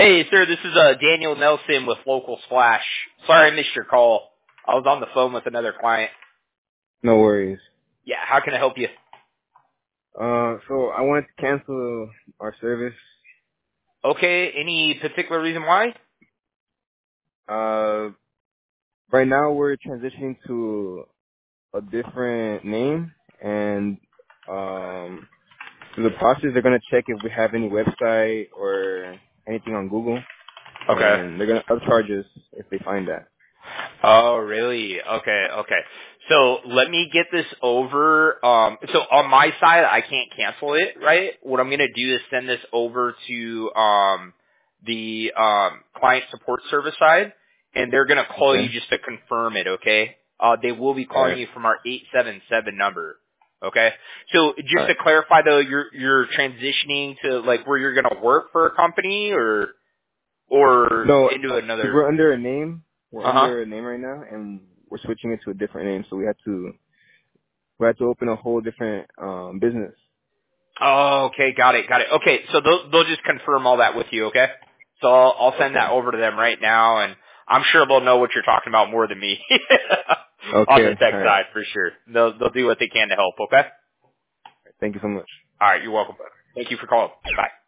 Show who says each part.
Speaker 1: Hey, sir, this is Daniel Nelson with Local Splash. Sorry I missed your call. I was on the phone with another client.
Speaker 2: No worries.
Speaker 1: Yeah, how can I help you?
Speaker 2: So I wanted to cancel our service.
Speaker 1: Okay, any particular reason why?
Speaker 2: Uh, right now we're transitioning to a different name, and through the process they're gonna check if we have any website or anything on Google,
Speaker 1: Okay.
Speaker 2: and they're gonna upcharge us if they find that.
Speaker 1: Oh, really? Okay, okay. So let me get this over. So on my side, I can't cancel it, right? What I'm going to do is send this over to the client support service side, and they're going to call you
Speaker 2: Okay.
Speaker 1: just to confirm it, okay? They will be
Speaker 2: All
Speaker 1: calling
Speaker 2: right.
Speaker 1: you from our 877 number, okay? So
Speaker 2: All
Speaker 1: just to
Speaker 2: right.
Speaker 1: clarify, though, you're transitioning to, like, where you're going to work for a company or
Speaker 2: No,
Speaker 1: into
Speaker 2: because
Speaker 1: another...
Speaker 2: we're under a name. We're
Speaker 1: Uh-huh.
Speaker 2: under a name right now, and we're switching it to a different name. So we had to open a whole different business.
Speaker 1: Oh, okay, got it, got it. Okay, so they'll just confirm all that with you, okay? So I'll send that
Speaker 2: Okay.
Speaker 1: over to them right now, and I'm sure they'll know what you're talking about more than me on the
Speaker 2: Okay.
Speaker 1: tech
Speaker 2: All right.
Speaker 1: side for sure. They'll do what they can to help, okay?
Speaker 2: Thank you so much.
Speaker 1: All right, you're welcome. Thank you for calling. Bye.